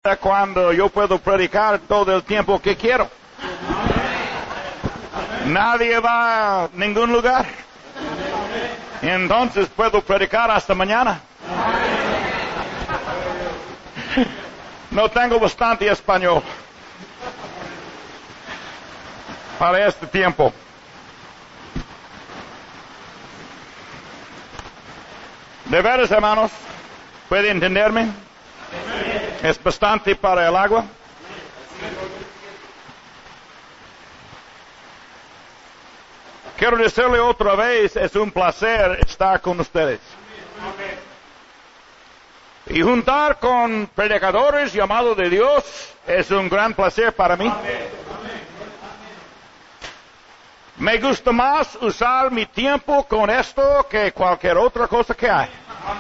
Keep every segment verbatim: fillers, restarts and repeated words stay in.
fiesta cuando yo puedo predicar todo el tiempo que quiero. Nadie va a ningún lugar. Entonces puedo predicar hasta mañana. No tengo bastante español para este tiempo. De veras, hermanos, ¿puede entenderme? Es bastante para el agua. Quiero decirle otra vez, es un placer estar con ustedes. Y juntar con predicadores llamados de Dios es un gran placer para mí. Me gusta más usar mi tiempo con esto que cualquier otra cosa que hay.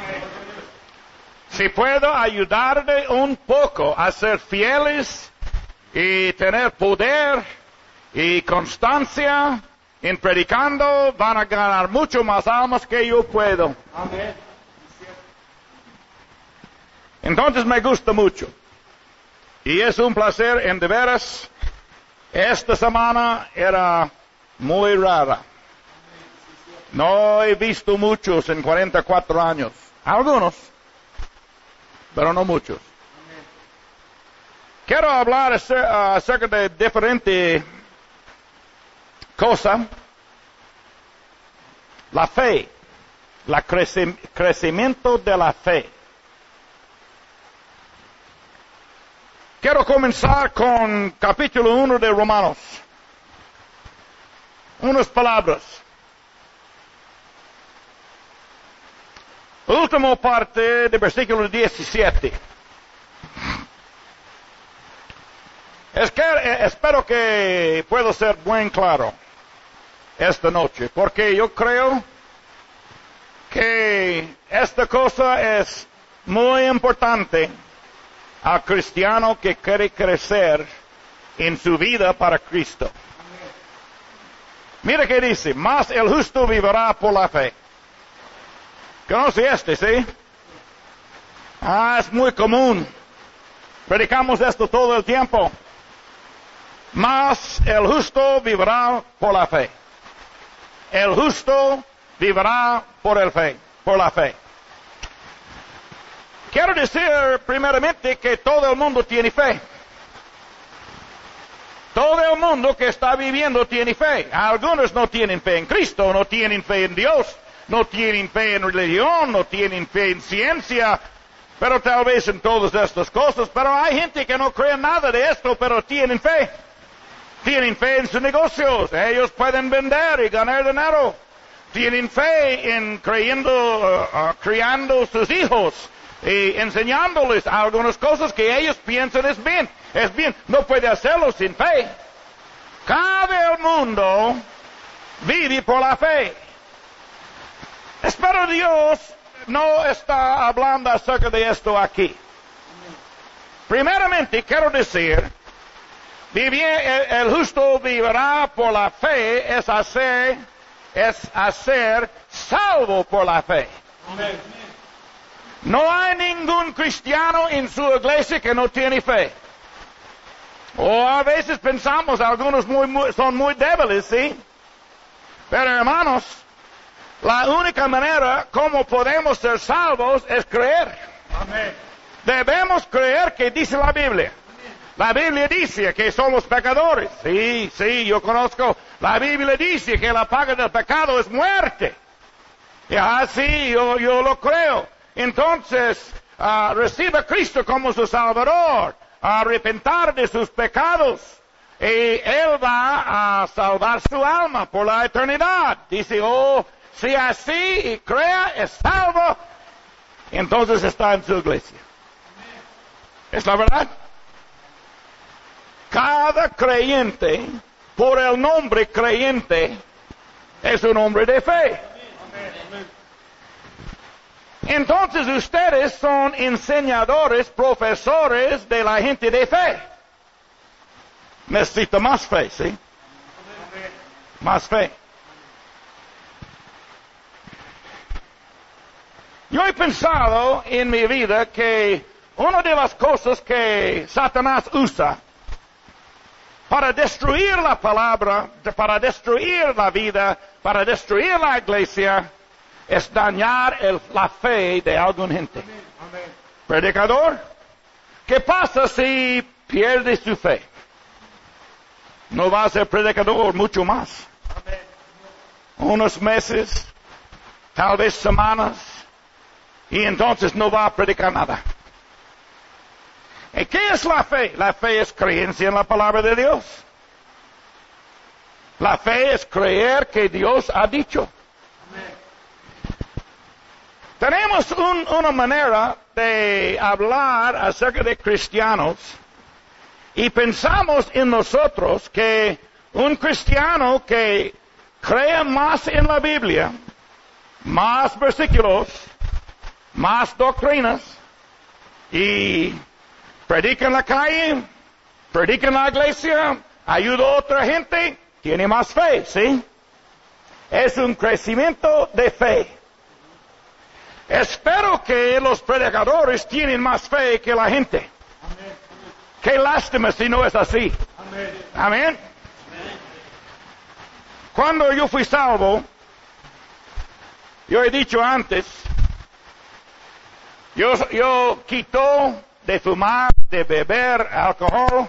Si puedo ayudarle un poco a ser fieles y tener poder y constancia en predicando, van a ganar mucho más almas que yo puedo. Entonces me gusta mucho. Y es un placer en de veras. Esta semana era muy rara. No he visto muchos en cuarenta y cuatro años. Algunos, pero no muchos. Quiero hablar acerca de diferente cosa. La fe, el creci- crecimiento de la fe. Quiero comenzar con capítulo uno de Romanos. Unas palabras. Última parte del versículo diecisiete. Es que, eh, espero que pueda ser muy claro esta noche, porque yo creo que esta cosa es muy importante al cristiano que quiere crecer en su vida para Cristo. Mira que dice, mas el justo vivirá por la fe. ¿Conoce este, sí? Ah, es muy común. Predicamos esto todo el tiempo. Mas el justo vivirá por la fe. El justo vivirá por el fe, por la fe. Quiero decir primeramente que todo el mundo tiene fe. Todo el mundo que está viviendo tiene fe. Algunos no tienen fe en Cristo, no tienen fe en Dios, no tienen fe en religión, no tienen fe en ciencia, pero tal vez en todas estas cosas. Pero hay gente que no cree nada de esto, pero tienen fe. Tienen fe en sus negocios. Ellos pueden vender y ganar dinero. Tienen fe en creyendo, uh, uh, criando sus hijos y enseñándoles algunas cosas que ellos piensan es bien. Es bien. No puede hacerlo sin fe. Cada el mundo vive por la fe. Espero Dios no está hablando acerca de esto aquí. Primeramente quiero decir, vivir, el, el justo vivirá por la fe es hacer, es hacer salvo por la fe. Amén. No hay ningún cristiano en su iglesia que no tiene fe. O a veces pensamos, algunos muy, muy, son muy débiles, ¿sí? Pero hermanos, la única manera como podemos ser salvos es creer. Amén. Debemos creer que dice la Biblia. La Biblia dice que somos pecadores. Sí, sí, yo conozco. La Biblia dice que la paga del pecado es muerte. Y así yo, yo lo creo. Entonces, uh, recibe a Cristo como su Salvador, a arrepentir de sus pecados, y Él va a salvar su alma por la eternidad. Dice, oh, si así y crea, es salvo, entonces está en su iglesia. ¿Es la verdad? Cada creyente, por el nombre creyente, es un hombre de fe. Entonces ustedes son enseñadores, profesores de la gente de fe. Necesita más fe, ¿sí? Más fe. Yo he pensado en mi vida que una de las cosas que Satanás usa para destruir la palabra, para destruir la vida, para destruir la iglesia, es dañar el, la fe de alguna gente. Amén. Predicador, ¿qué pasa si pierde su fe? No va a ser predicador mucho más. Amén. Unos meses, tal vez semanas, y entonces no va a predicar nada. ¿Y qué es la fe? La fe es creencia en la palabra de Dios. La fe es creer que Dios ha dicho. Amén. Tenemos un, una manera de hablar acerca de cristianos y pensamos en nosotros que un cristiano que cree más en la Biblia, más versículos, más doctrinas y predica en la calle, predica en la iglesia, ayuda a otra gente, tiene más fe, ¿sí? Es un crecimiento de fe. Espero que los predicadores tienen más fe que la gente. Amén. Qué lástima si no es así. Amén. Amén. Amén. Cuando yo fui salvo, yo he dicho antes, yo, yo quito de fumar, de beber alcohol,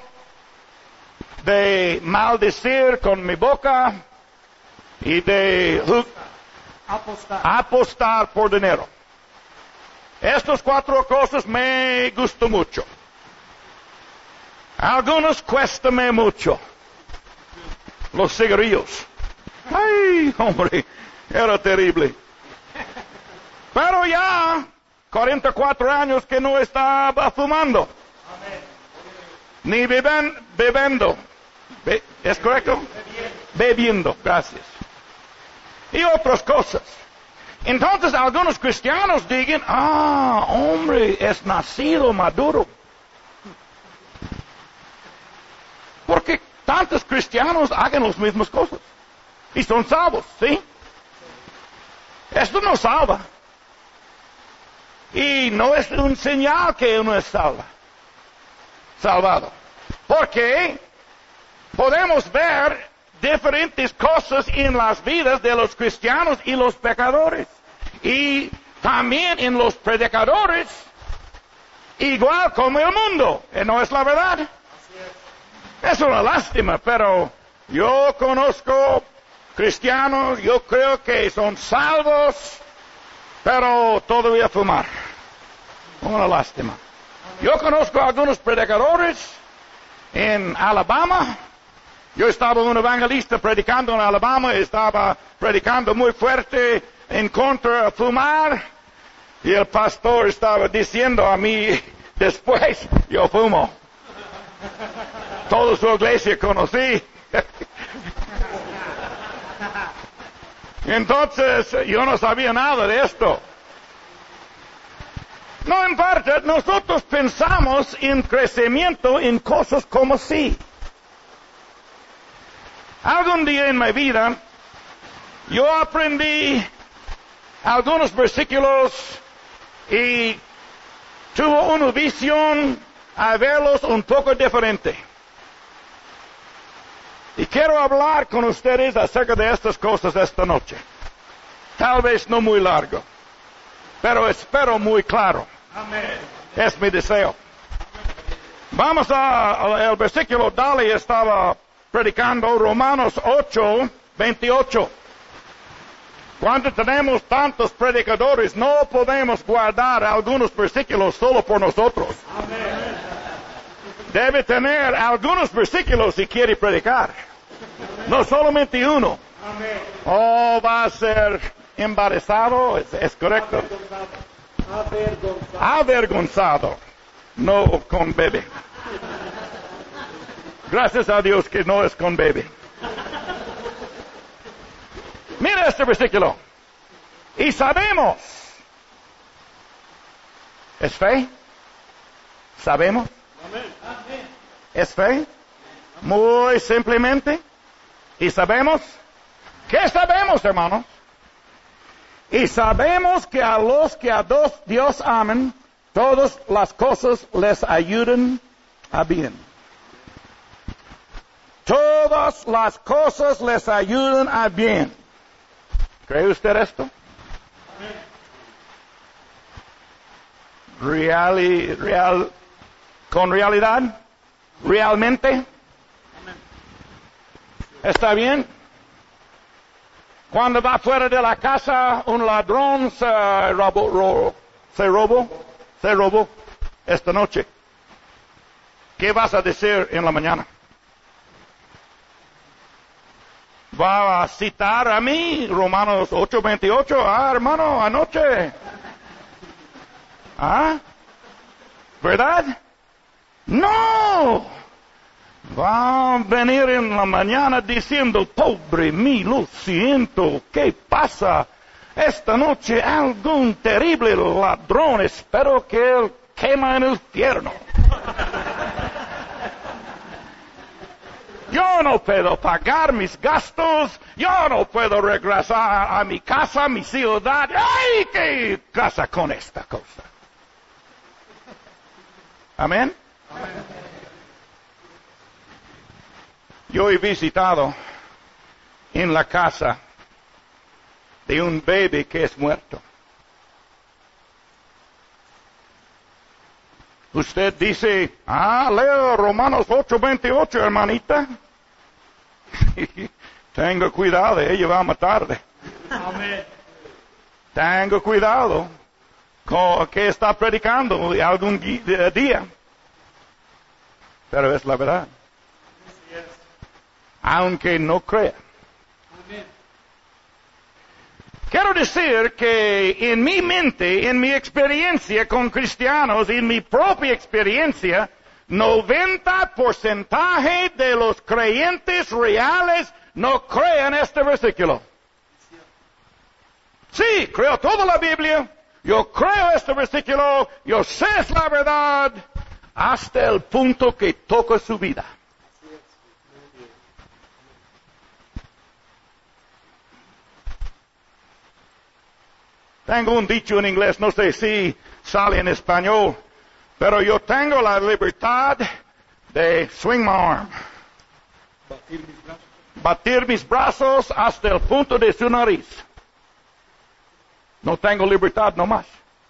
de maldecir con mi boca y de apostar, apostar por dinero. Estas cuatro cosas me gustan mucho. Algunos cuestan mucho. Los cigarrillos. Ay, hombre, era terrible. Pero ya, cuarenta y cuatro años que no estaba fumando. Amén. Ni beben, bebiendo. Be, ¿Es correcto? Bebiendo. Bebiendo, gracias. Y otras cosas. Entonces algunos cristianos digan, ah, hombre, es nacido maduro. Porque tantos cristianos hagan las mismas cosas. Y son salvos, ¿sí? Esto no salva. Y no es un señal que uno es salva, salvado. Porque podemos ver diferentes cosas en las vidas de los cristianos y los pecadores. Y también en los predicadores, igual como el mundo. ¿No es la verdad? Es. es una lástima, pero yo conozco cristianos, yo creo que son salvos, pero todavía fumar. Una lástima. Yo conozco a algunos predicadores en Alabama. Yo estaba un evangelista predicando en Alabama, estaba predicando muy fuerte en contra de fumar, y el pastor estaba diciendo a mí, después, yo fumo. Toda su iglesia conocí. Entonces, yo no sabía nada de esto. No importa, nosotros pensamos en crecimiento en cosas como sí. Algún día en mi vida, yo aprendí algunos versículos y tuve una visión a verlos un poco diferente. Y quiero hablar con ustedes acerca de estas cosas esta noche. Tal vez no muy largo, pero espero muy claro. Amén. Es mi deseo. Vamos al versículo. Dali estaba predicando Romanos ocho, veintiocho. Cuando tenemos tantos predicadores, no podemos guardar algunos versículos solo por nosotros. Amén. Debe tener algunos versículos si quiere predicar. No solamente uno. Amén. O va a ser embarazado, es, es correcto. Avergonzado. Avergonzado. No con bebé. Gracias a Dios que no es con bebé. Mira este versículo. Y sabemos. ¿Es fe? ¿Sabemos? ¿Es fe? Muy simplemente. ¿Y sabemos? ¿Qué sabemos, hermanos? Y sabemos que a los que a Dios aman, Todas las cosas les ayudan a bien. Todas las cosas les ayudan a bien. ¿Cree usted esto? Real, real, con realidad, realmente. ¿Está bien? Cuando va fuera de la casa un ladrón se robó, ro, se robó, se robó esta noche. ¿Qué vas a decir en la mañana? ¿Va a citar a mí Romanos ocho veintiocho? Ah, hermano, anoche. ¿Ah? ¿Verdad? No. Va a venir en la mañana diciendo, pobre mí, lo siento, ¿qué pasa? Esta noche algún terrible ladrón, espero que él quema en el infierno. Yo no puedo pagar mis gastos, yo no puedo regresar a mi casa, a mi ciudad. ¡Ay, qué casa con esta cosa! ¿Amén? Amén. Yo he visitado en la casa de un bebé que es muerto. Usted dice, ah, leo Romanos ocho veintiocho, hermanita. Tenga cuidado, ella va a matarte. Amén. Tenga cuidado con que está predicando algún día. Pero es la verdad. Aunque no crea. Amén. Quiero decir que en mi mente, en mi experiencia con cristianos, en mi propia experiencia, noventa por ciento de los creyentes reales no creen este versículo. Sí, creo toda la Biblia, yo creo este versículo, yo sé es la verdad, hasta el punto que toca su vida. Tengo un dicho en inglés, no sé si sale en español, pero yo tengo la libertad de swing my arm. Batir mis brazos. Batir mis brazos hasta el punto de su nariz. No tengo libertad nomás.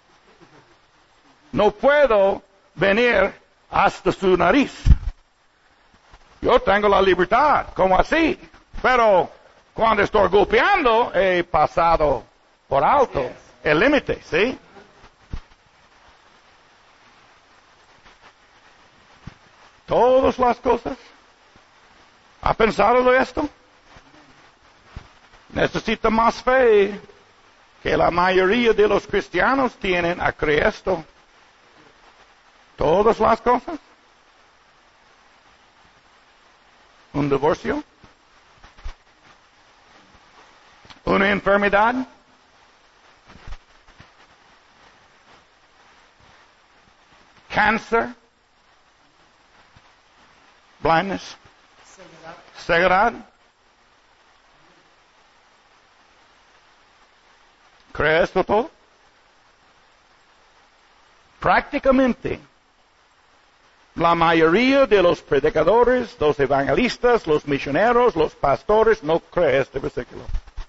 No puedo venir hasta su nariz. Yo tengo la libertad, como así. Pero cuando estoy golpeando, he pasado por alto el límite, ¿sí? Todas las cosas. ¿Ha pensado de esto? Necesita más fe que la mayoría de los cristianos tienen a creer esto. Todas las cosas. Un divorcio. Una enfermedad. Cáncer. Blindness. Ceguedad. ¿Cree esto todo? Prácticamente, la mayoría de los predicadores, los evangelistas, los misioneros, los pastores no creen este versículo.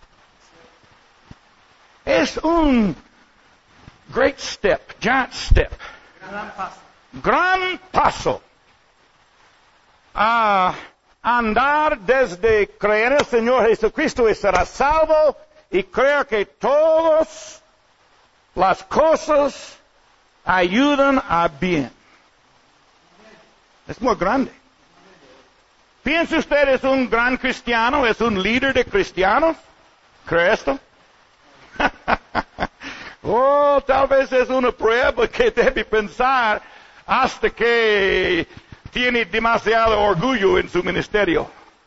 Es un great step, giant step. Gran paso. Gran paso. A andar desde creer en el Señor Jesucristo y será salvo y creer que todas las cosas ayudan a bien. Es muy grande. ¿Piensa usted es un gran cristiano? ¿Es un líder de cristianos? ¿Cree esto? Oh, tal vez es una prueba que debe pensar hasta que tiene demasiado orgullo en su ministerio.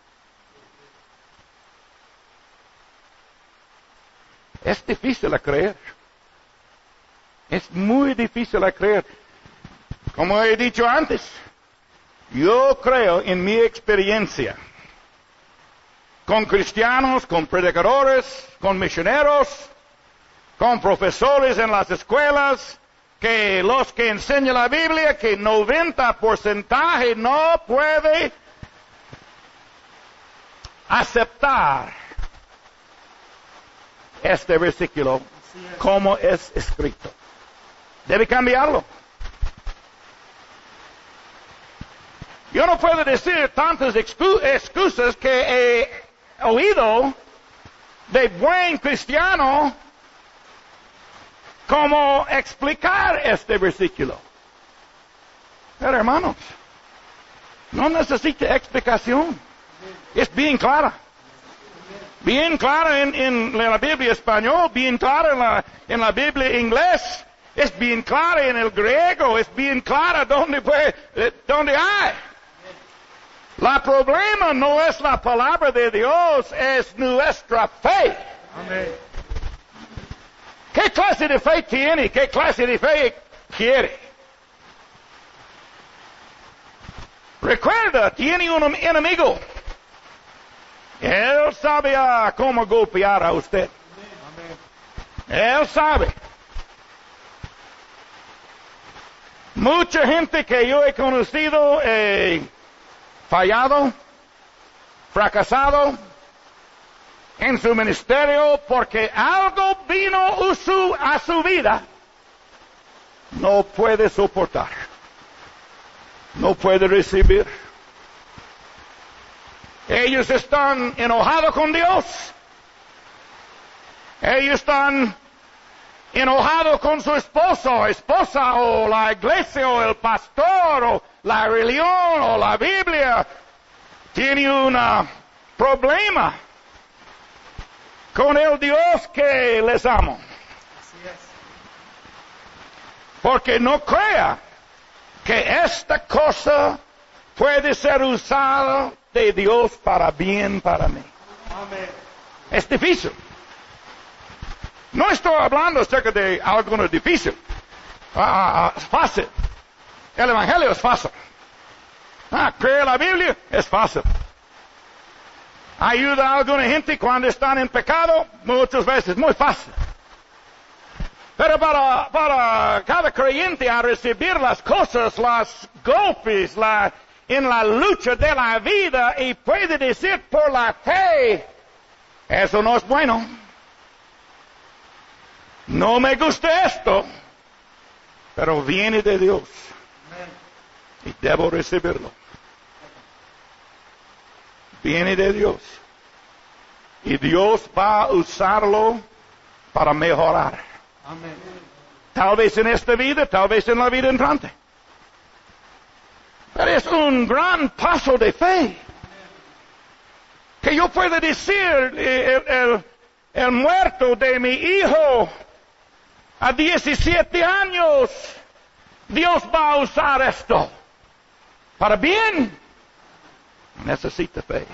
Es difícil a creer. Es muy difícil a creer. Como he dicho antes, yo creo en mi experiencia con cristianos, con predicadores, con misioneros, con profesores en las escuelas, que los que enseñan la Biblia, que noventa por ciento no puede aceptar este versículo como es escrito. Debe cambiarlo. Yo no puedo decir tantas excusas que he oído de buen cristiano como explicar este versículo. Pero hermanos, no necesita explicación. Es bien clara. Bien clara en, en la Biblia español, bien clara en la, en la Biblia inglés, es bien clara en el griego, es bien clara donde, puede, donde hay. La problema no es la palabra de Dios, es nuestra fe. Amén. ¿Qué clase de fe tiene? ¿Qué clase de fe quiere? Recuerda, tiene un enemigo. Él sabe ah, cómo golpear a usted. Él sabe. Mucha gente que yo he conocido eh, fallado, fracasado en su ministerio porque algo vino a su, a su vida, no puede soportar, no puede recibir. Ellos están enojados con Dios, ellos están enojados con su esposo, esposa, o la iglesia, o el pastor, o la religión, o la Biblia. Tiene un uh, problema con el Dios que les amo. Así es. Porque no crea que esta cosa puede ser usada de Dios para bien para mí. Amén. Es difícil. No estoy hablando acerca de algo difícil. Ah, es fácil. El Evangelio es fácil. Ah, creer la Biblia es fácil. Ayuda a alguna gente cuando están en pecado, muchas veces, muy fácil. Pero para, para cada creyente a recibir las cosas, los golpes, la, en la lucha de la vida, y puede decir por la fe, eso no es bueno. No me gusta esto, pero viene de Dios. Y debo recibirlo. Viene de Dios. Y Dios va a usarlo para mejorar. Amén. Tal vez en esta vida, tal vez en la vida entrante. Pero es un gran paso de fe. Que yo pueda decir, el, el, el muerto de mi hijo a diecisiete años, Dios va a usar esto para bien. Necesita fe.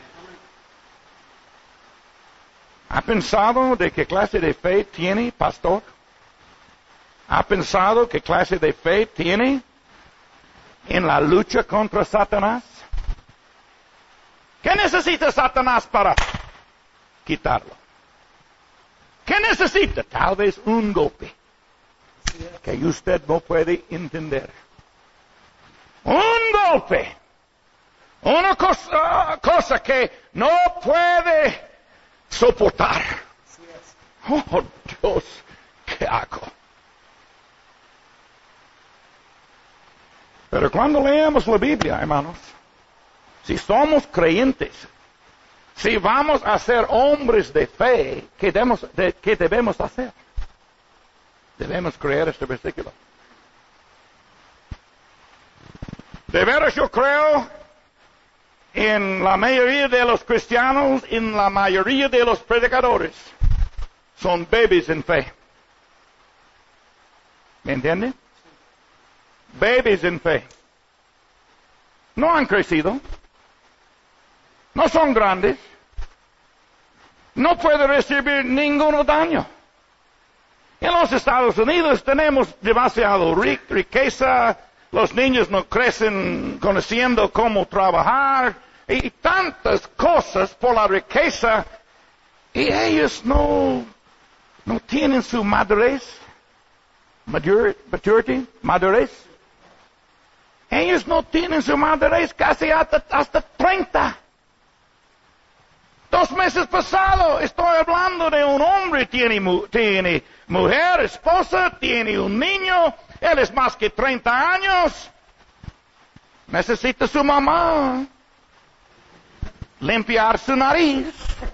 ¿Ha pensado de qué clase de fe tiene, pastor? ¿Ha pensado qué clase de fe tiene en la lucha contra Satanás? ¿Qué necesita Satanás para quitarlo? ¿Qué necesita? Tal vez un golpe que usted no puede entender. Un golpe. Una cosa, cosa que no puede soportar. Oh, Dios, ¿qué hago? Pero cuando leemos la Biblia, hermanos, si somos creyentes, si vamos a ser hombres de fe, ¿qué debemos, de, ¿qué debemos hacer? Debemos creer este versículo. De veras yo creo en la mayoría de los cristianos, en la mayoría de los predicadores, son babies en fe. ¿Me entienden? Babies en fe. No han crecido. No son grandes. No pueden recibir ningún daño. En los Estados Unidos tenemos demasiado riqueza. Los niños no crecen conociendo cómo trabajar. Y tantas cosas por la riqueza. Y ellos no, no tienen su madurez. maturity, madurez. Ellos no tienen su madurez casi hasta, hasta treinta. Dos meses pasados estoy hablando de un hombre, tiene, tiene mujer, esposa, tiene un niño, él es más que treinta años. Necesita su mamá limpiar su nariz,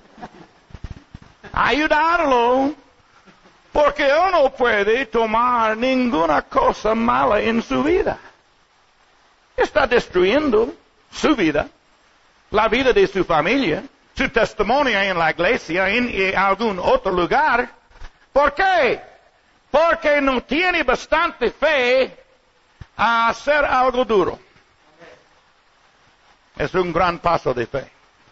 ayudarlo, porque él no puede tomar ninguna cosa mala en su vida. Está destruyendo su vida, la vida de su familia, su testimonio en la iglesia, en, en algún otro lugar. ¿Por qué? Porque no tiene bastante fe a hacer algo duro. Es un gran paso de fe.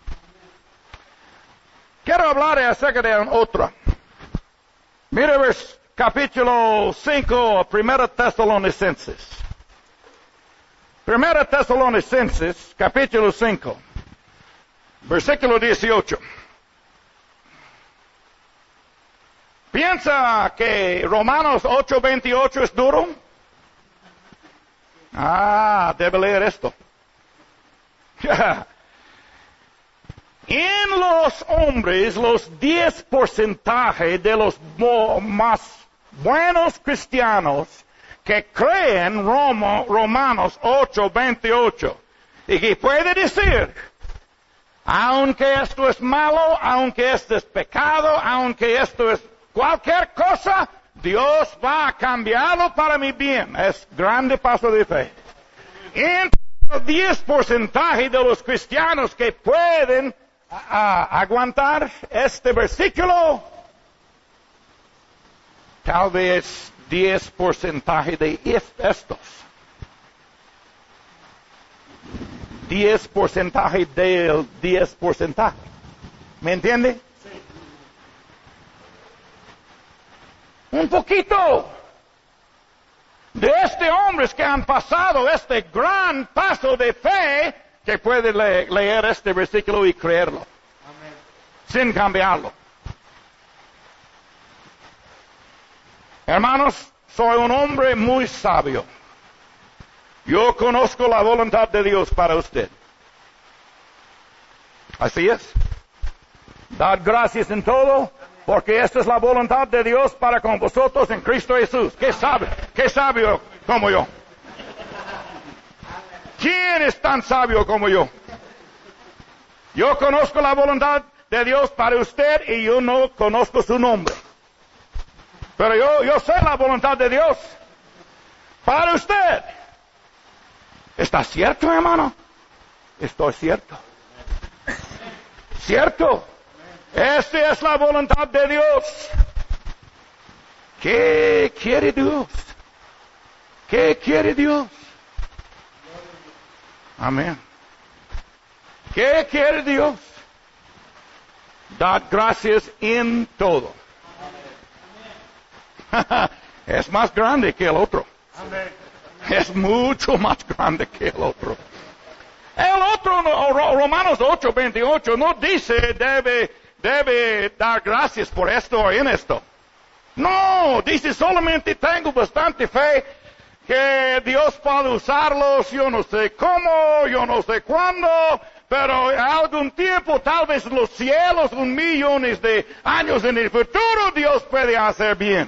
Quiero hablar acerca de otra. Mira vers, capítulo cinco, Primera Tesalonicenses. Primera Tesalonicenses, capítulo cinco, versículo dieciocho. ¿Piensa que Romanos ocho veintiocho es duro? Ah, debe leer esto. En los hombres, los diez porcentaje de los más buenos cristianos que creen Romo, Romanos ocho veintiocho, y que puede decir, aunque esto es malo, aunque esto es pecado, aunque esto es cualquier cosa, Dios va a cambiarlo para mi bien. Es grande paso de fe. Entre el diez porcentaje de los cristianos que pueden a, a, aguantar este versículo, tal vez diez porcentaje de estos. diez porcentaje del diez porcentaje. ¿Me entiende? Sí. Un poquito de este hombres que han pasado este gran paso de fe, que puede le leer este versículo y creerlo. Amén. Sin cambiarlo. Hermanos, soy un hombre muy sabio. Yo conozco la voluntad de Dios para usted. Así es. Dad gracias en todo, porque esta es la voluntad de Dios para con vosotros en Cristo Jesús. ¿Qué sabe? ¿Qué sabio como yo? ¿Quién es tan sabio como yo? Yo conozco la voluntad de Dios para usted y yo no conozco su nombre. Pero yo, yo sé la voluntad de Dios para usted. ¿Está cierto, hermano? Estoy cierto. ¿Cierto? Esta es la voluntad de Dios. ¿Qué quiere Dios? ¿Qué quiere Dios? Amén. ¿Qué quiere Dios? Dad gracias en todo. Es más grande que el otro. Es mucho más grande que el otro. El otro, Romanos ocho veintiocho, no dice debe, debe dar gracias por esto o en esto. No, dice solamente tengo bastante fe que Dios puede usarlos, yo no sé cómo, yo no sé cuándo, pero algún tiempo, tal vez los cielos, un millones de años en el futuro, Dios puede hacer bien.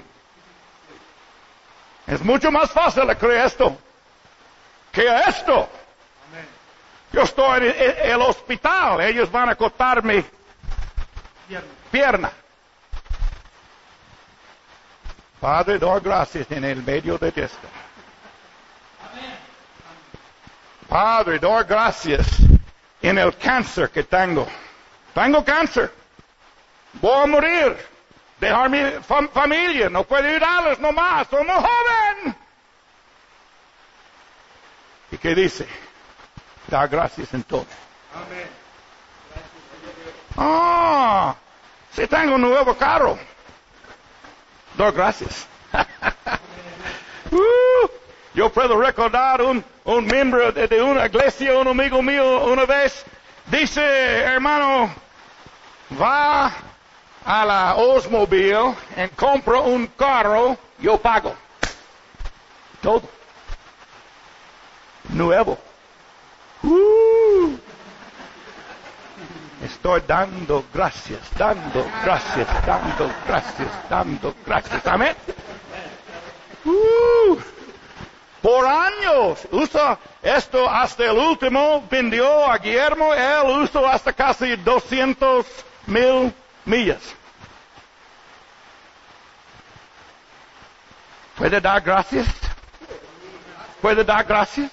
Es mucho más fácil creer esto que esto. Amén. Yo estoy en el, el hospital, ellos van a cortarme pierna. pierna. Padre, doy gracias en el medio de esto. Amén. Padre, doy gracias en el cáncer que tengo. Tengo cáncer. Voy a morir. Dejar mi fam familia, no puedo ayudarles nomás, somos jóvenes. ¿Y qué dice? Da gracias en todo. Amén. Ah, si tengo un nuevo carro, doy gracias. uh, yo puedo recordar un, un miembro de, de una iglesia, un amigo mío una vez, dice, hermano, va a la Oldsmobile y compro un carro, yo pago. Todo. Nuevo. Uh, estoy dando gracias, dando gracias, dando gracias, dando gracias. Amén. Uh, por años usa esto hasta el último, vendió a Guillermo, él usó hasta casi doscientos mil millas. ¿Puede dar gracias? ¿Puede dar gracias?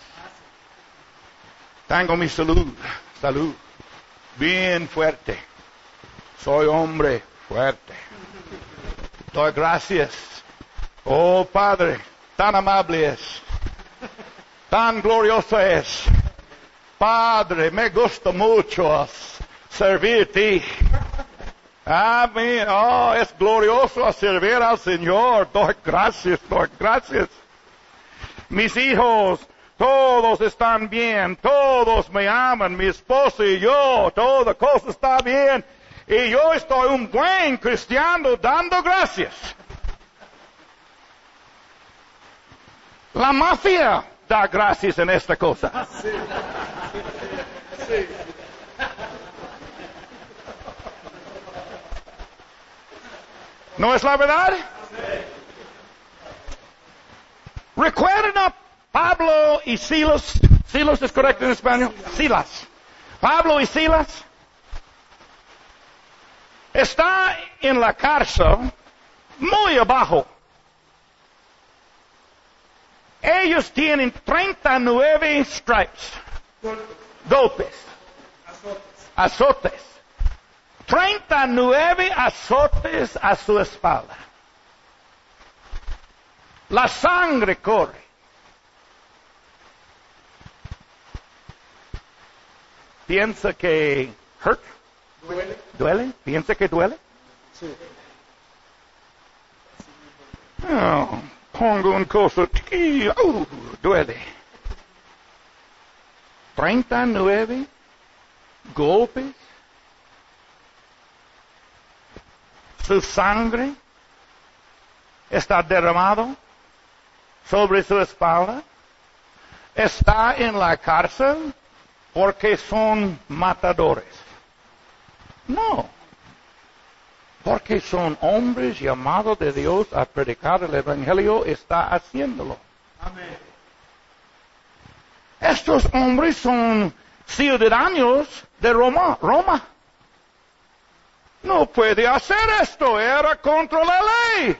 Tengo mi salud, salud, bien fuerte. Soy hombre fuerte. Doy gracias. Oh Padre, tan amable es, tan glorioso es. Padre, me gusta mucho servirte. Amén. Oh, es glorioso servir al Señor. Doy gracias, doy gracias. Mis hijos, todos están bien, todos me aman, mi esposo y yo, toda cosa está bien. Y yo estoy un buen cristiano dando gracias. La mafia da gracias en esta cosa. Sí. Sí. ¿No es la verdad? Sí. ¿Recuerdan a Pablo y Silas? ¿Silas es correcto en español? Silas. Pablo y Silas. Está en la cárcel muy abajo. Ellos tienen treinta y nueve stripes. Golpes. Azotes. treinta y nueve azotes a su espalda. La sangre corre. ¿Piensa que hurt? ¿Duele? ¿Duele? ¿Piensa que duele? Sí. Oh, pongo un coso aquí. Uh, duele. treinta y nueve golpes. Su sangre está derramado sobre su espalda. Está en la cárcel porque son matadores. No. Porque son hombres llamados de Dios a predicar el Evangelio, está haciéndolo. Amén. Estos hombres son ciudadanos de Roma. Roma. No puede hacer esto, era contra la ley.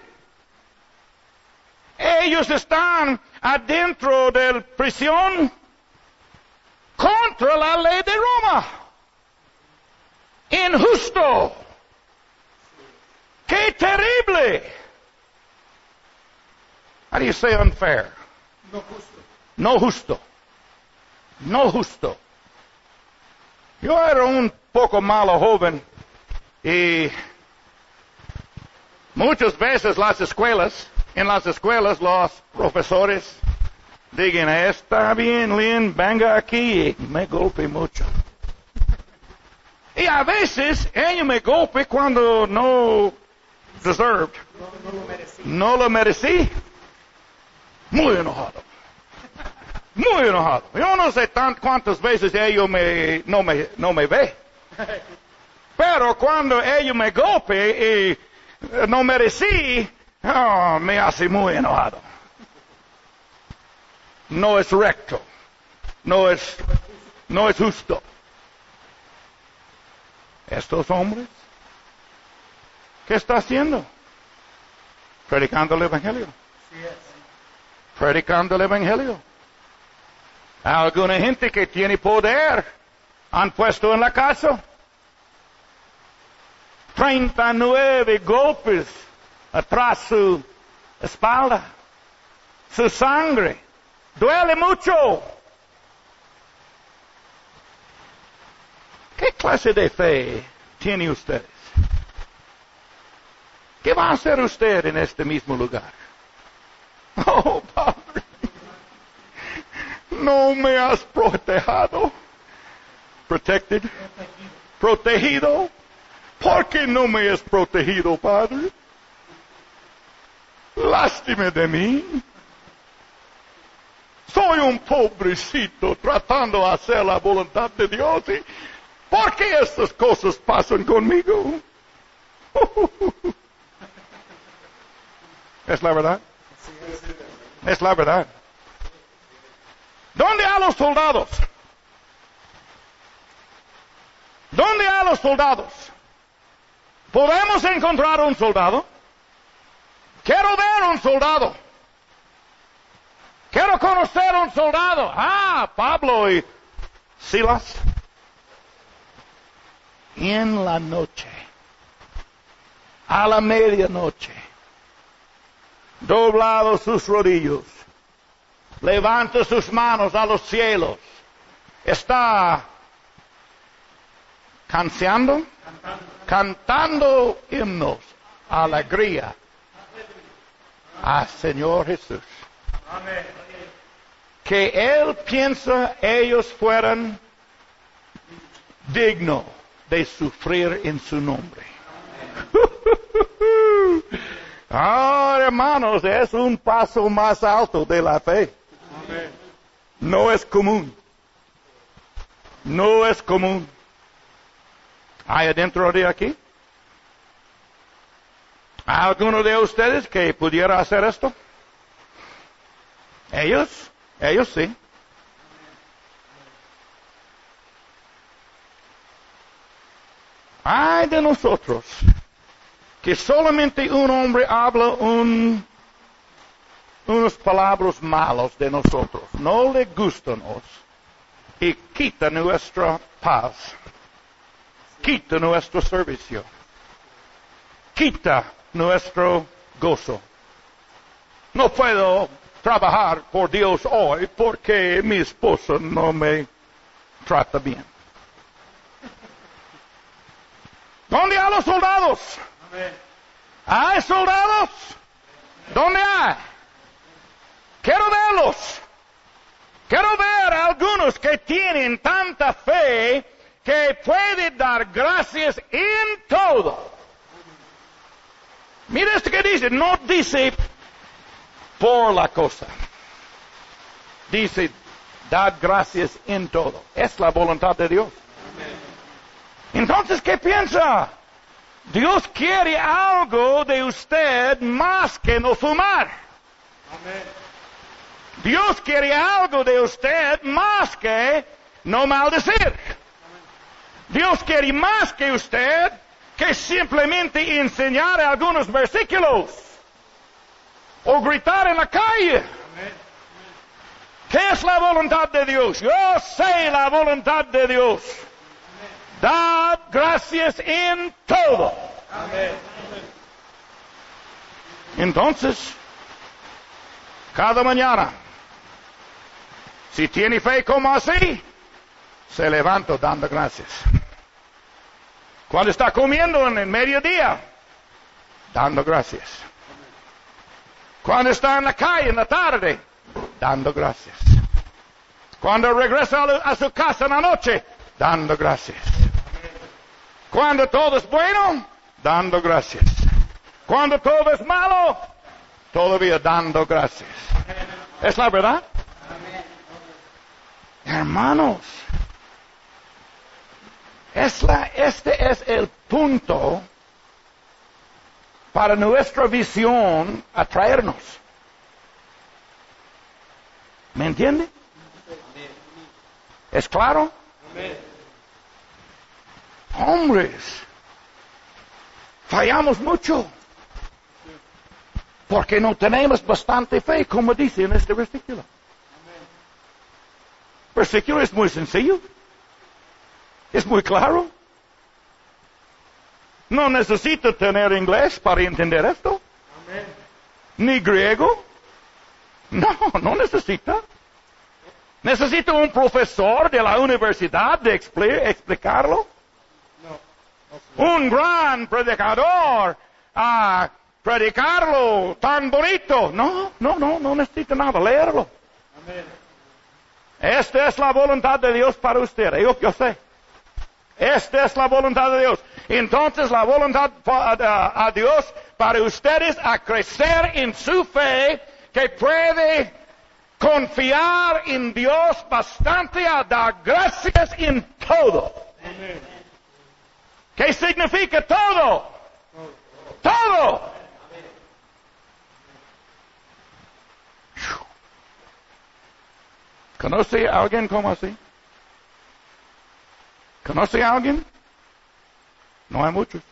Ellos están adentro de la prisión contra la ley de Roma. Injusto. ¡Qué terrible! How do you say unfair? No justo. No justo. No justo. Yo era un poco malo joven y muchas veces las escuelas, en las escuelas los profesores digan, está bien, Lynn, venga aquí y me golpe mucho. Y a veces ella me golpe cuando no deserved. No, no lo merecí. No lo merecí. Muy enojado. Muy enojado. Yo no sé tan cuántas veces ella me, no, me, no me ve. Pero cuando ella me golpe y no merecí, oh, me hace muy enojado. No es recto. No es, no es justo. Estos hombres, ¿qué está haciendo? Predicando el Evangelio. Sí es. Predicando el Evangelio. Alguna gente que tiene poder han puesto en la cárcel. treinta y nueve golpes atrás su espalda. Su sangre. Duele mucho. ¿Qué clase de fe tiene ustedes? ¿Qué va a hacer usted en este mismo lugar? Oh, Padre, no me has protegido. Protected. Protegido. ¿Por qué no me has protegido, Padre? Lástima de mí. soy un pobrecito tratando de hacer la voluntad de Dios. ¿Y por qué estas cosas pasan conmigo? Es la verdad. Es la verdad. ¿Dónde a los soldados? ¿Dónde a los soldados? ¿Podemos encontrar un soldado? Quiero ver un soldado. Quiero conocer un soldado. Ah, Pablo y Silas. En la noche, a la medianoche, doblados sus rodillos, levanta sus manos a los cielos, está canseando, cantando himnos, alegría al Señor Jesús. Que Él piensa ellos fueran dignos de sufrir en su nombre. Ah, hermanos, es un paso más alto de la fe. No es común. No es común. ¿Hay adentro de aquí? ¿Hay alguno de ustedes que pudiera hacer esto? Ellos, ellos sí. Ay de nosotros, que solamente un hombre habla un, unas palabras malas de nosotros, no le gustan y quita nuestra paz, quita nuestro servicio, quita nuestro gozo. No puedo trabajar por Dios hoy porque mi esposa no me trata bien. ¿Dónde hay los soldados? Amén. ¿Hay soldados? ¿Dónde hay? Quiero verlos. Quiero ver a algunos que tienen tanta fe que pueden dar gracias en todo. Mira esto que dice. No dice por la cosa. Dice, dar gracias en todo. Es la voluntad de Dios. Entonces, ¿qué piensa? Dios quiere algo de usted más que no fumar. Amén. Dios quiere algo de usted más que no maldecir. Amén. Dios quiere más que usted que simplemente enseñar algunos versículos o gritar en la calle. Amén. ¿Qué es la voluntad de Dios? Yo sé la voluntad de Dios. Dad gracias en todo. Amén. Entonces, cada mañana, si tiene fe como así, se levanta dando gracias. Cuando está comiendo en el mediodía, dando gracias. Cuando está en la calle en la tarde, dando gracias. Cuando regresa a su casa en la noche, dando gracias. Cuando todo es bueno, dando gracias. Cuando todo es malo, todavía dando gracias. ¿Es la verdad? Hermanos, es la, este es el punto para nuestra visión atraernos. ¿Me entiende? ¿Es claro? Hombres, fallamos mucho porque no tenemos bastante fe, como dice en este versículo. El versículo es muy sencillo, es muy claro. No necesito tener inglés para entender esto, ni griego. No, no necesita. ¿Necesito un profesor de la universidad de expli- explicarlo? Un gran predicador a predicarlo tan bonito. No, no, no, no necesito nada, leerlo. Amén. Esta es la voluntad de Dios para usted, yo, yo sé. Esta es la voluntad de Dios. Entonces la voluntad a, a Dios para ustedes a crecer en su fe, que puede confiar en Dios bastante a dar gracias en todo. Amén. ¿Qué significa todo? Todo. ¿Conoce a alguien como así? ¿Conoce a alguien? No hay muchos.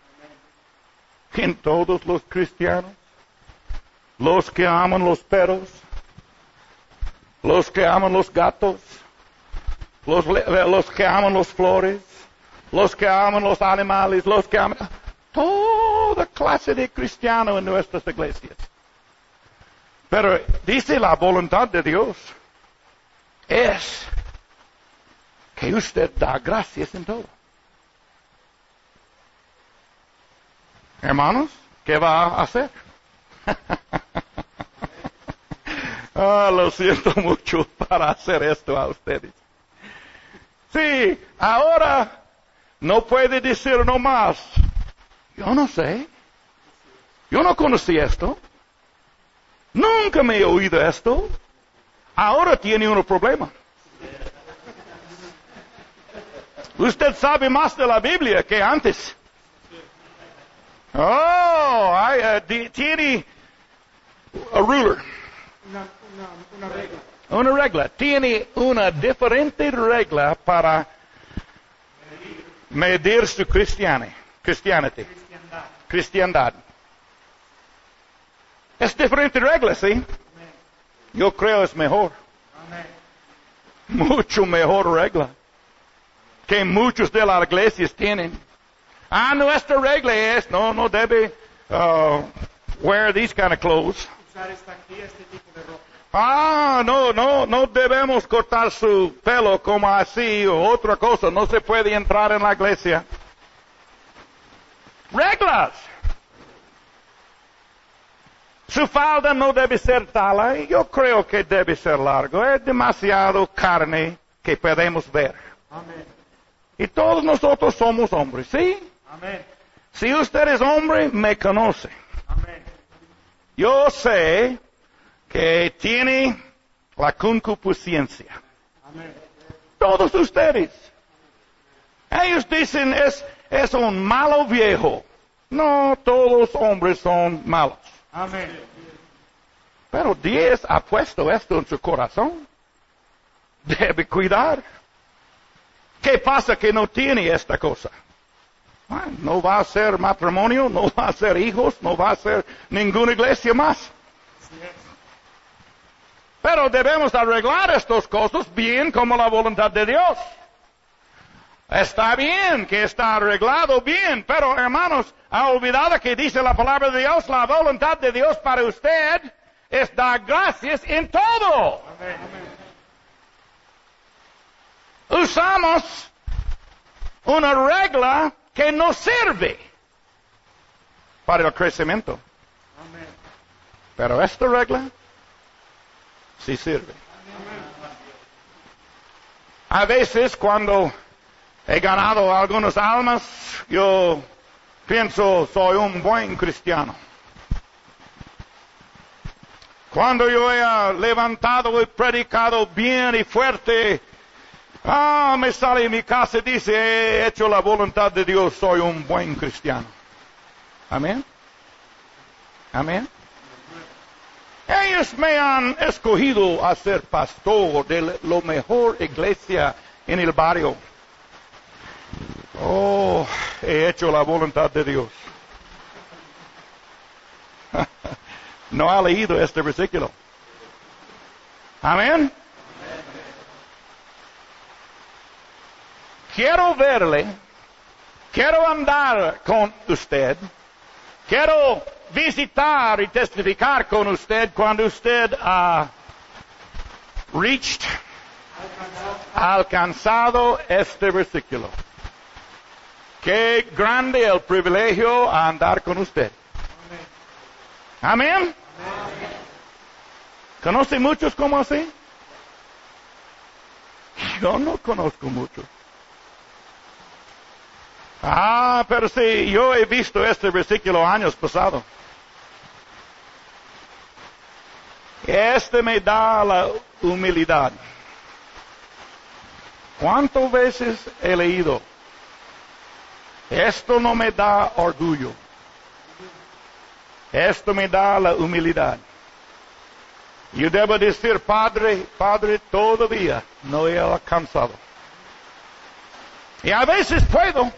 En todos los cristianos, los que aman los perros, los que aman los gatos, los, los que aman las flores, los que aman los animales, los que aman toda clase de cristianos en nuestras iglesias. Pero dice la voluntad de Dios es que usted da gracias en todo. Hermanos, ¿qué va a hacer? Ah, lo siento mucho para hacer esto a ustedes. Sí, ahora no puede decir no más. Yo no sé. Yo no conocí esto. Nunca me he oído esto. Ahora tiene un problema. Usted sabe más de la Biblia que antes. Oh, I, uh, tiene a ruler. Una, una, una regla. Una regla. Tiene una diferente regla para medir su cristiane, cristianity, Cristiandad. cristiandad. Es diferente regla, ¿sí? Amén. Yo creo es mejor. Amén. Mucho mejor regla que muchos de las iglesias tienen. Ah, nuestra regla es, no, no debe uh, wear these kind of clothes. Usar esta aquí, este tipo de ropa. Ah, no, no, no debemos cortar su pelo como así o otra cosa. No se puede entrar en la iglesia. Reglas. Su falda no debe ser tal. Yo creo que debe ser largo. Es demasiado carne que podemos ver. Amén. Y todos nosotros somos hombres, ¿sí? Amén. Si usted es hombre, me conoce. Amén. Yo sé que tiene la concupiscencia. Amén. Todos ustedes. Ellos dicen es, es un malo viejo. No, todos los hombres son malos. Amén. Pero Dios ha puesto esto en su corazón. Debe cuidar. ¿Qué pasa que no tiene esta cosa? Bueno, no va a ser matrimonio, no va a ser hijos, no va a ser ninguna iglesia más. Así es. Pero debemos arreglar estas cosas bien como la voluntad de Dios. Está bien que está arreglado bien, pero hermanos, ha olvidado que dice la palabra de Dios, la voluntad de Dios para usted es dar gracias en todo. Amén. Amén. Usamos una regla que no sirve para el crecimiento. Amén. Pero esta regla sí sirve. A veces cuando he ganado algunas almas, yo pienso soy un buen cristiano. Cuando yo he levantado y predicado bien y fuerte, ah, me sale en mi casa y dice, he hecho la voluntad de Dios, soy un buen cristiano. Amén. Amén. Ellos me han escogido a ser pastor de la mejor iglesia en el barrio. Oh, he hecho la voluntad de Dios. No ha leído este versículo. Amén. Quiero verle, quiero andar con usted, quiero visitar y testificar con usted cuando usted ha reached, ha alcanzado este versículo. Qué grande el privilegio a andar con usted. Amén. Amén. ¿Conoce muchos como así? Yo no conozco muchos. Ah, pero sí, yo he visto este versículo años pasados. que este me da la humildad. ¿Cuántas veces he leído? Esto no me da orgullo. Esto me da la humildad. Yo debo decir, Padre, Padre, todavía no he alcanzado. Y a veces puedo.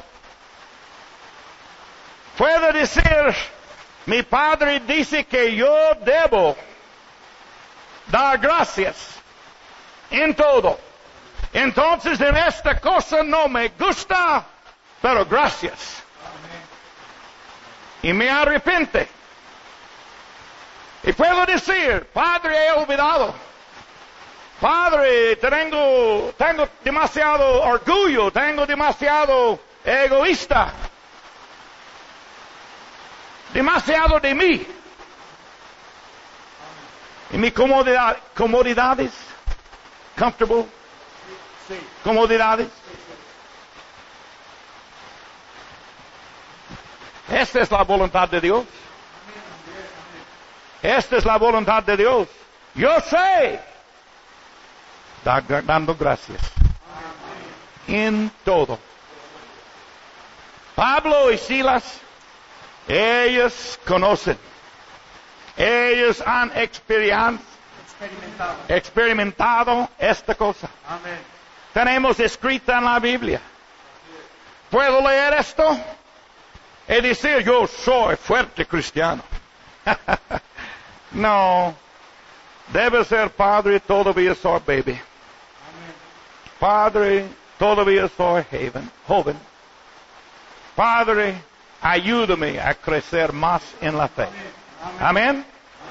Puedo decir, mi Padre dice que yo debo dar gracias en todo. Entonces en esta cosa no me gusta, pero gracias. Y me arrepiente. Y puedo decir, Padre, he olvidado. Padre, tengo, tengo demasiado orgullo, tengo demasiado egoísta. Demasiado de mí. Y mi comodidad, comodidades, comfortable, Sí. comodidades. Esta es la voluntad de Dios. Esta es la voluntad de Dios. Yo sé. Da- dando gracias. En todo. Pablo y Silas, ellos conocen. Ellos han experien- Experimentado. experimentado esta cosa. Amén. Tenemos escrita en la Biblia. ¿Puedo leer esto? Y decir, yo soy fuerte cristiano. No. Debe ser padre, todavía soy baby. Amén. Padre, todavía soy joven. joven. Padre, ayúdame a crecer más en la fe. Amén.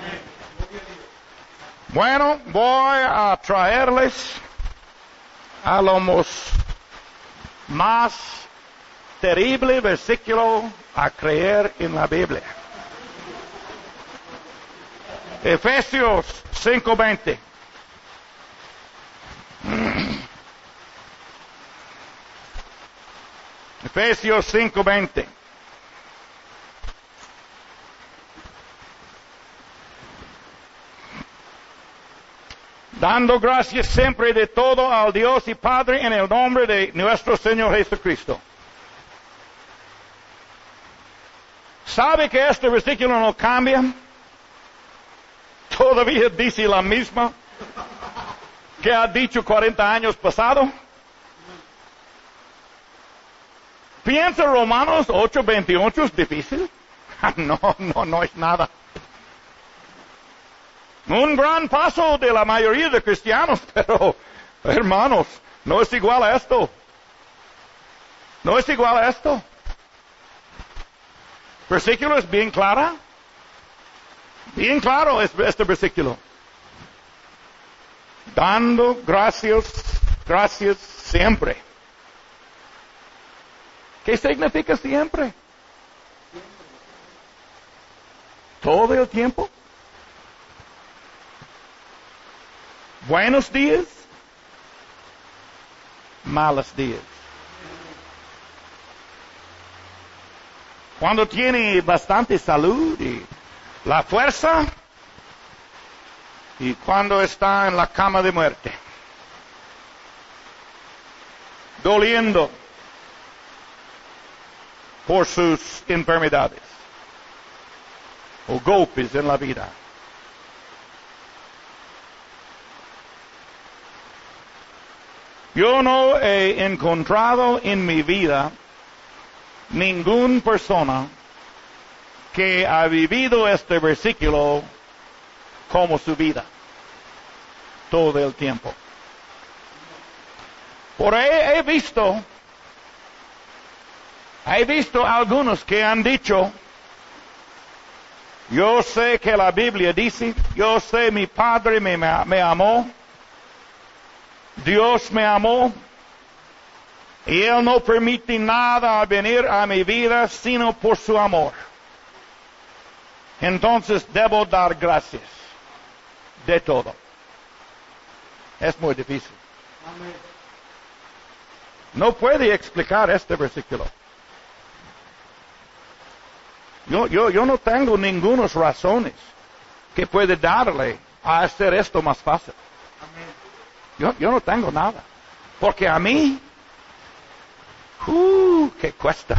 Bueno, voy a traerles a lo mos- más terrible versículo a creer en la Biblia. Efesios cinco veinte. Efesios cinco veinte. Dando gracias siempre de todo al Dios y Padre en el nombre de nuestro Señor Jesucristo. ¿Sabe que este versículo no cambia? Todavía dice la misma que ha dicho cuarenta años pasado. ¿Piensa Romanos ocho veintiocho es difícil? No, no, no es nada. Un gran paso de la mayoría de cristianos, pero, hermanos, no es igual a esto. No es igual a esto. Versículo es bien clara. Bien claro es este versículo. Dando gracias, gracias siempre. ¿Qué significa siempre? Todo el tiempo. Buenos días, malos días. Cuando tiene bastante salud y la fuerza, y cuando está en la cama de muerte, doliendo por sus enfermedades o golpes en la vida. Yo no he encontrado en mi vida ninguna persona que ha vivido este versículo como su vida todo el tiempo. Por ahí he visto, he visto algunos que han dicho, yo sé que la Biblia dice, yo sé mi Padre me, me amó, Dios me amó, y Él no permite nada venir a mi vida sino por su amor. Entonces debo dar gracias de todo. Es muy difícil. Amén. No puede explicar este versículo. Yo, yo, yo no tengo ninguna razones que puede darle a hacer esto más fácil. Amén. Yo, yo no tengo nada. Porque a mí, uh, ¿qué cuesta?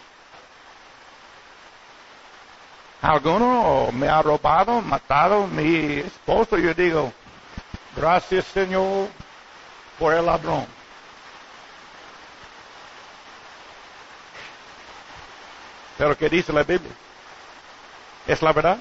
Alguno me ha robado, matado mi esposo. Yo digo, gracias Señor por el ladrón. Pero ¿qué dice la Biblia? ¿Es la verdad?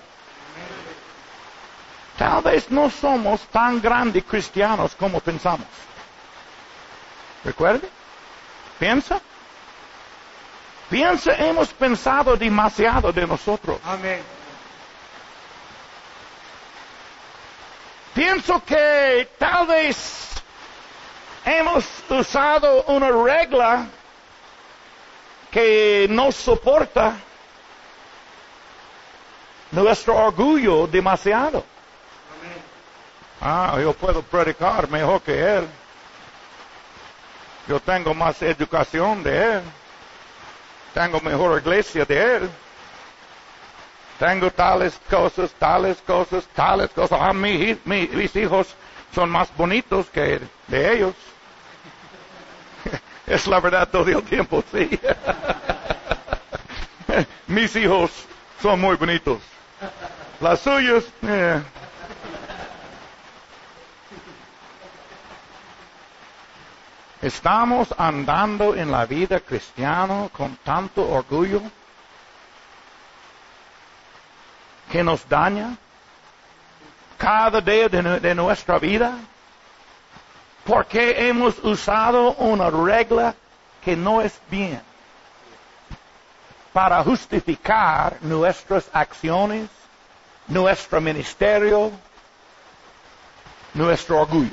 Tal vez no somos tan grandes cristianos como pensamos. ¿Recuerde? Piensa. Piensa, hemos pensado demasiado de nosotros. Amén. Pienso que tal vez hemos usado una regla que no soporta nuestro orgullo demasiado. Amén. Ah, yo puedo predicar mejor que él. Yo tengo más educación de él. Tengo mejor iglesia de él. Tengo tales cosas, tales cosas, tales cosas. Ah, mi, mi, mis hijos son más bonitos que de ellos. Es la verdad todo el tiempo, sí. Mis hijos son muy bonitos. Las suyas, eh. Estamos andando en la vida cristiana con tanto orgullo que nos daña cada día de, de nuestra vida porque hemos usado una regla que no es bien para justificar nuestras acciones, nuestro ministerio, nuestro orgullo.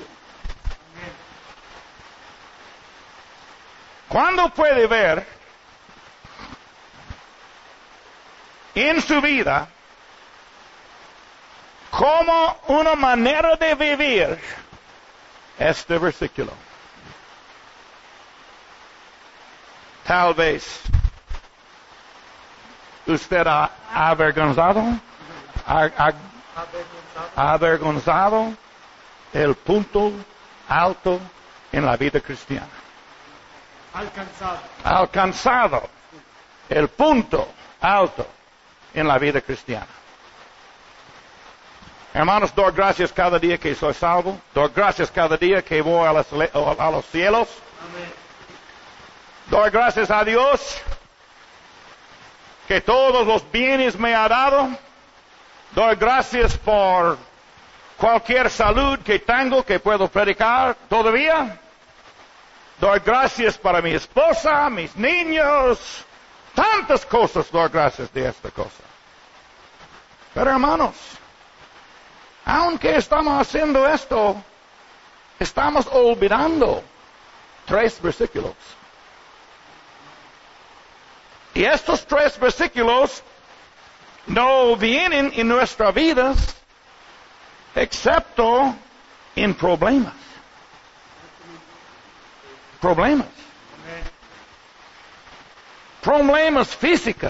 ¿Cuándo puede ver en su vida como una manera de vivir este versículo? Tal vez usted ha avergonzado, ha, ha, ha avergonzado el punto alto en la vida cristiana. Alcanzado. Alcanzado el punto alto en la vida cristiana. Hermanos, doy gracias cada día que soy salvo. Doy gracias cada día que voy a los, a los cielos. Amén. Doy gracias a Dios que todos los bienes me ha dado. Doy gracias por cualquier salud que tengo, que puedo predicar todavía. Doy gracias para mi esposa, mis niños, tantas cosas doy gracias de esta cosa. Pero hermanos, aunque estamos haciendo esto, estamos olvidando tres versículos. Y estos tres versículos no vienen en nuestras vidas excepto en problemas. Problemas. Amén. Problemas físicos.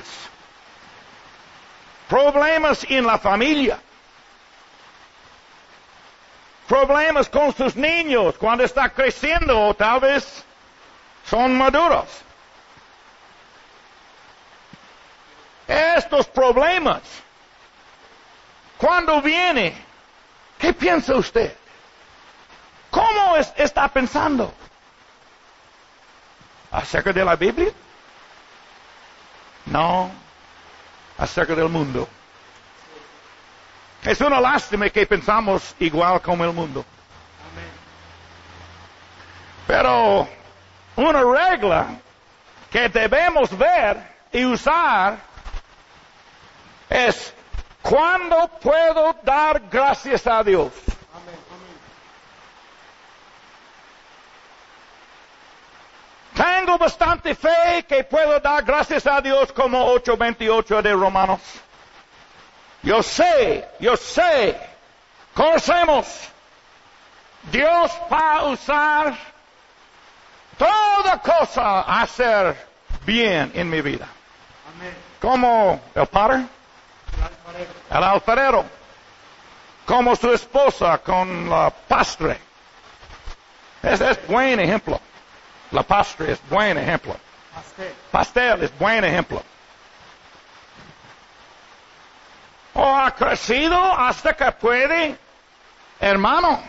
Problemas en la familia. Problemas con sus niños cuando está creciendo o tal vez son maduros. Estos problemas, cuando viene, ¿qué piensa usted? ¿Cómo es, está pensando? ¿Acerca de la Biblia? No, acerca del mundo. Es una lástima que pensamos igual como el mundo. Amén. Pero una regla que debemos ver y usar es ¿cuándo puedo dar gracias a Dios? Amén. Amén. Tengo bastante fe que puedo dar gracias a Dios como ocho veintiocho de Romanos. Yo sé, yo sé, conocemos. Dios va a usar toda cosa a hacer bien en mi vida. Amén. Como el Padre, El alfarero. el alfarero. como su esposa con la pastre. Es, es buen ejemplo. La pastre es buen ejemplo. Pastel. Pastel es buen ejemplo. O ha crecido hasta que puede, hermano.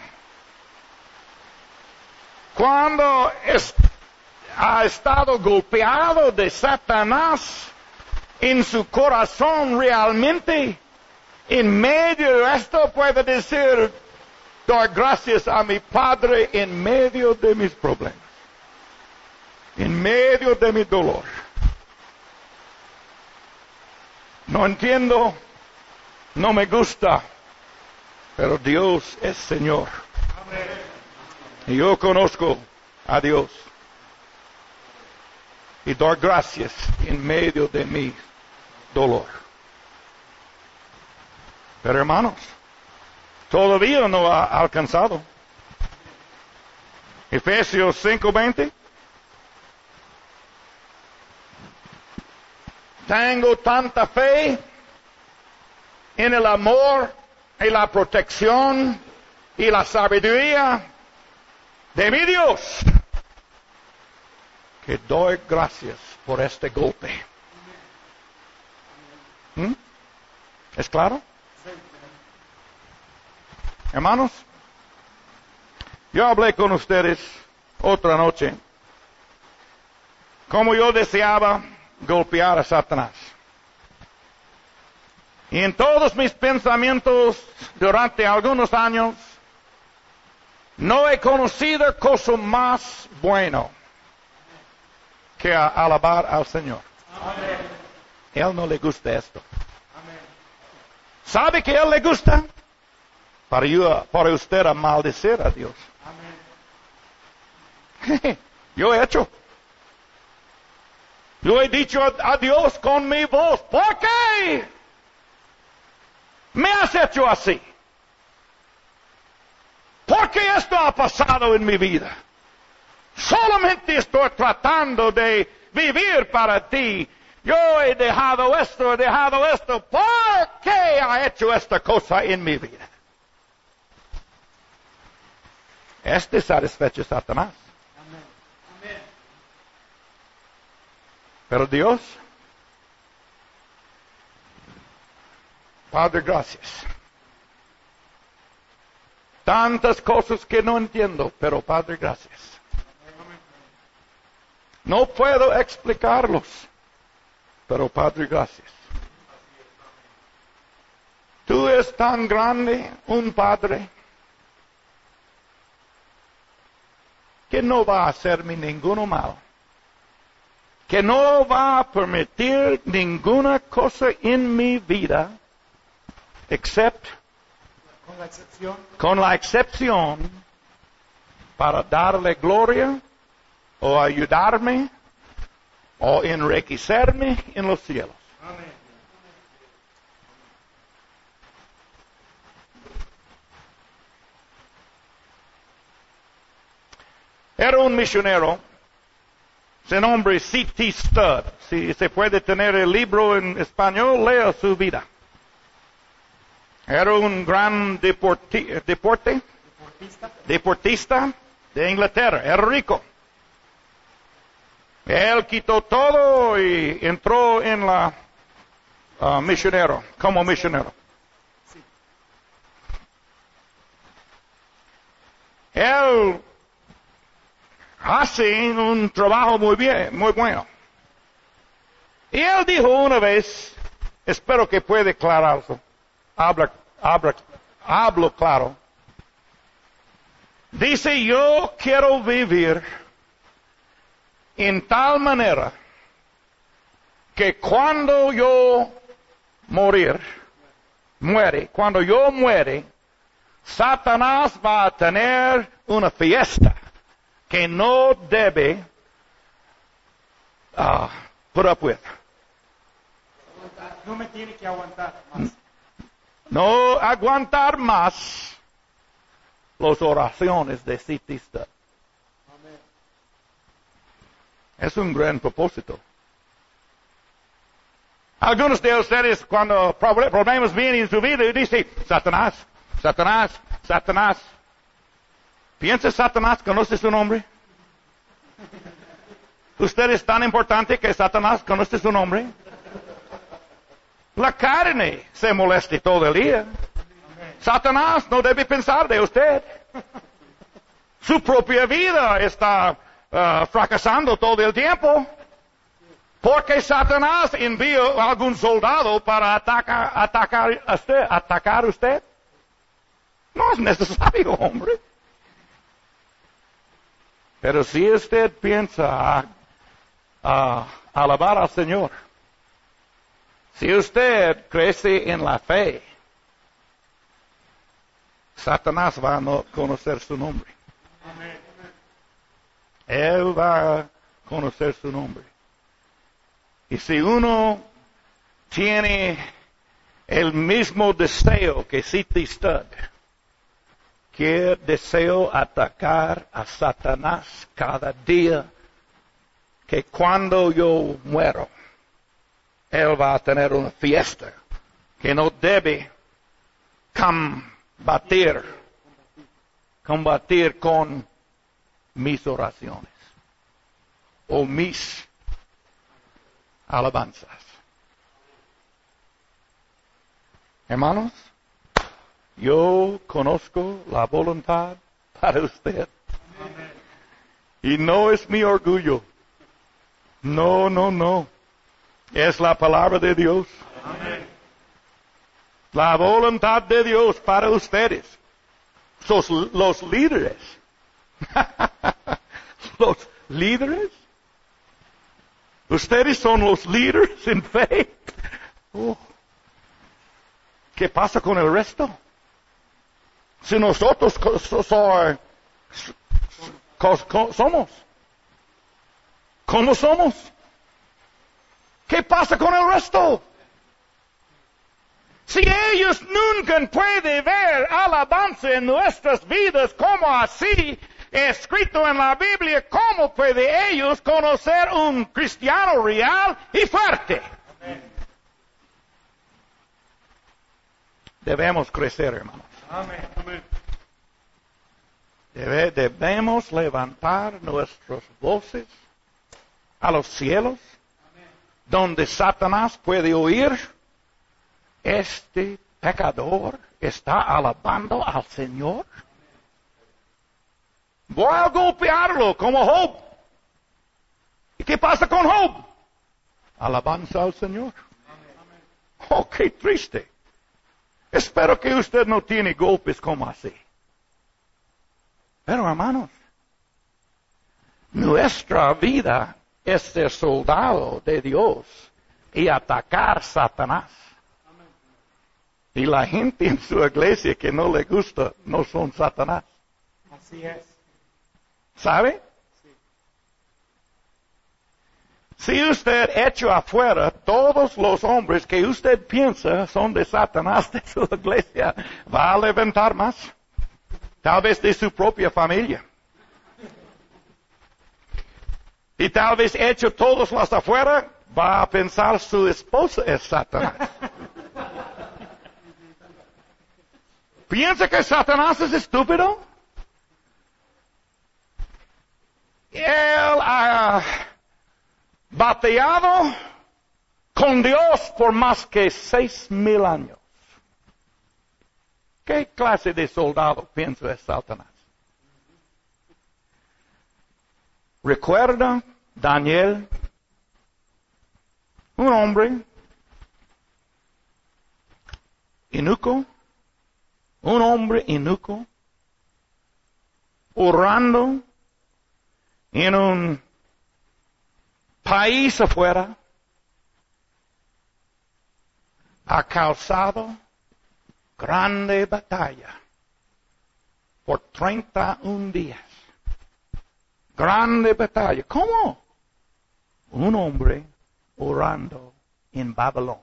Cuando es, ha estado golpeado de Satanás en su corazón realmente, en medio de esto puede decir, doy gracias a mi Padre en medio de mis problemas, en medio de mi dolor. No entiendo, no me gusta, pero Dios es Señor. Amén. Y yo conozco a Dios. Y doy gracias en medio de mi dolor. Pero hermanos, todavía no ha alcanzado. Efesios cinco veinte. Tengo tanta fe en el amor y la protección y la sabiduría de mi Dios, que doy gracias por este golpe. ¿Mm? ¿Es claro? Hermanos, yo hablé con ustedes otra noche, como yo deseaba golpear a Satanás. Y en todos mis pensamientos durante algunos años, no he conocido cosa más bueno que a alabar al Señor. Amén. Él no le gusta esto. Amén. ¿Sabe que a Él le gusta? Para, yo, para usted a maldecir a Dios. Amén. Yo he hecho. Yo he dicho a, a Dios con mi voz, ¿por qué me has hecho así? ¿Por qué esto ha pasado en mi vida? Solamente estoy tratando de vivir para ti. Yo he dejado esto, he dejado esto. ¿Por qué ha hecho esta cosa en mi vida? Este satisfecho Satanás. Amén. Amén. Pero Dios, Padre, gracias. Tantas cosas que no entiendo, pero Padre, gracias. No puedo explicarlos, pero Padre, gracias. Tú eres tan grande, un Padre, que no va a hacerme ninguno mal, que no va a permitir ninguna cosa en mi vida, excepto Con la excepción. con la excepción para darle gloria o ayudarme o enriquecerme en los cielos. Amén. Era un misionero, su nombre C T Studd. Si se puede tener el libro en español, lea su vida. Era un gran deporti deporte, Deportista. deportista de Inglaterra, era rico. Él quitó todo y entró en la uh, misionero, como misionero. Sí. Él hace un trabajo muy bien, muy bueno. Y él dijo una vez, espero que puede aclararlo, habla, habla, hablo claro. Dice, yo quiero vivir en tal manera que cuando yo morir, muere, cuando yo muere, Satanás va a tener una fiesta que no debe uh, put up with. No me tiene que aguantar más. No aguantar más las oraciones de C T Studd. Amén. Es un gran propósito. Algunos de ustedes cuando problemas vienen en su vida dicen, Satanás, Satanás, Satanás. ¿Piensa Satanás conoce su nombre? ¿Usted es tan importante que Satanás conoce su nombre? La carne se molesta todo el día. Satanás no debe pensar de usted. Su propia vida está uh, fracasando todo el tiempo. Porque Satanás envía a algún soldado para atacar, atacar a usted, atacar a usted. No es necesario, hombre. Pero si usted piensa a, a alabar al Señor, si usted crece en la fe, Satanás va a no conocer su nombre. Él va a conocer su nombre. Y si uno tiene el mismo deseo que Siti Stud, que deseo atacar a Satanás cada día, que cuando yo muero, él va a tener una fiesta que no debe combatir, combatir con mis oraciones o mis alabanzas. Hermanos, yo conozco la voluntad para usted. Amén. Y no es mi orgullo. No, no, no. Es la palabra de Dios. Amén. La voluntad de Dios para ustedes. Sos los líderes. Los líderes. Ustedes son los líderes en fe. Oh. ¿Qué pasa con el resto? Si nosotros so, so, so, somos. ¿Cómo somos? ¿Qué pasa con el resto? Si ellos nunca pueden ver alabanza en nuestras vidas como así, escrito en la Biblia, ¿cómo pueden ellos conocer un cristiano real y fuerte? Amén. Debemos crecer, hermanos. Amén. Amén. Debe, debemos levantar nuestras voces a los cielos, amén, donde Satanás puede oír. Este pecador está alabando al Señor. Voy a golpearlo como Job. ¿Y qué pasa con Job? Alabanza al Señor. Oh, qué triste. Espero que usted no tiene golpes como así. Pero hermanos, nuestra vida es ser soldado de Dios y atacar a Satanás. Y la gente en su iglesia que no le gusta no son Satanás. Así es. ¿Sabe? Sí. Si usted echa afuera todos los hombres que usted piensa son de Satanás de su iglesia, va a levantar más. Tal vez de su propia familia. Y tal vez echa todos los afuera, va a pensar su esposa es Satanás. ¿Piensa que Satanás es estúpido? Él ha bateado con Dios por más que seis mil años. ¿Qué clase de soldado piensa es Satanás? Recuerda Daniel, un hombre, inuco, un hombre inuco, orando en un país afuera, ha causado grande batalla por treinta y un días. Grande batalla. ¿Cómo? Un hombre orando en Babilón.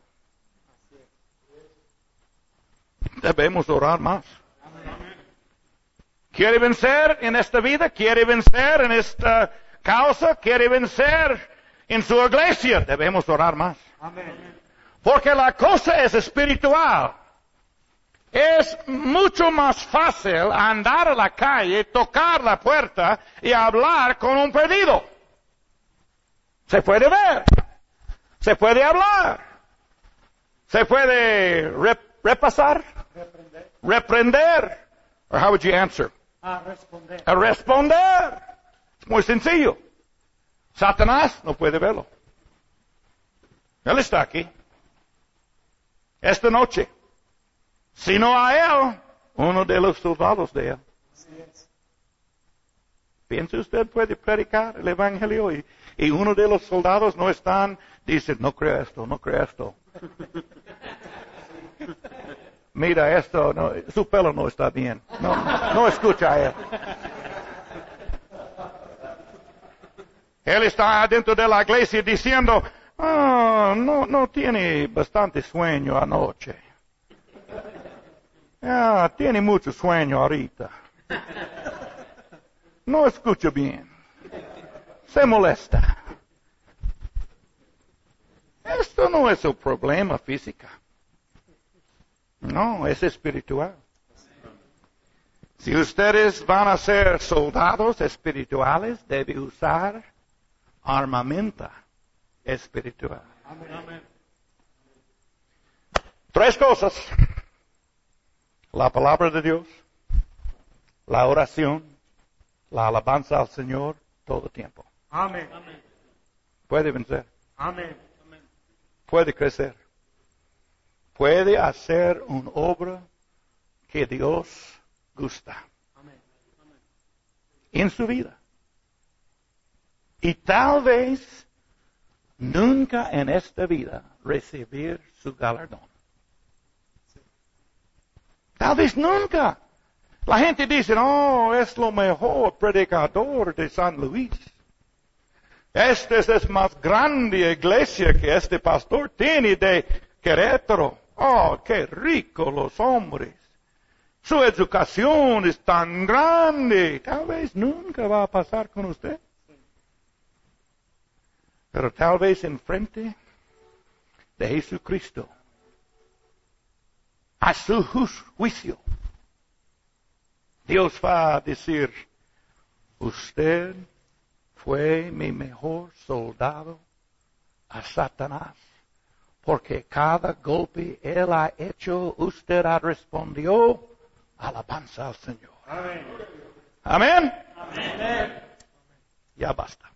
Debemos orar más. ¿Quiere vencer en esta vida? ¿Quiere vencer en esta causa? ¿Quiere vencer en su iglesia? Debemos orar más. Amén. Porque la cosa es espiritual. Es mucho más fácil andar a la calle, tocar la puerta y hablar con un perdido. Se puede ver. Se puede hablar. Se puede rep repasar. Reprender. Reprender. Or how would you answer? A responder. A responder. Es muy sencillo. Satanás no puede verlo. Él está aquí. Esta noche. Si no a él, uno de los soldados de él. Así es. ¿Piensa usted puede predicar el evangelio y, y uno de los soldados no están, dice, no creo esto, no creo esto. Mira esto, no, su pelo no está bien. No, no escucha a él. Él está dentro de la iglesia diciendo, ah, no, no tiene bastante sueño anoche. Ah, tiene mucho sueño ahorita. No escucha bien. Se molesta. Esto no es un problema físico. No, es espiritual. Si ustedes van a ser soldados espirituales, deben usar armamento espiritual. Amén. Tres cosas. La palabra de Dios, la oración, la alabanza al Señor todo el tiempo. Amén. Puede vencer, Amén. puede crecer, puede hacer una obra que Dios gusta Amén. en su vida. Y tal vez nunca en esta vida recibir su galardón. Tal vez nunca. La gente dice, no, es lo mejor predicador de San Luis. Esta es más grande iglesia que este pastor tiene de Querétaro. Oh, qué rico los hombres. Su educación es tan grande. Tal vez nunca va a pasar con usted. Pero tal vez enfrente de Jesucristo, a su juicio, Dios va a decir, usted fue mi mejor soldado a Satanás, porque cada golpe él ha hecho, usted ha respondido, alabanza al Señor. Amén. Amén. Amén. Ya basta.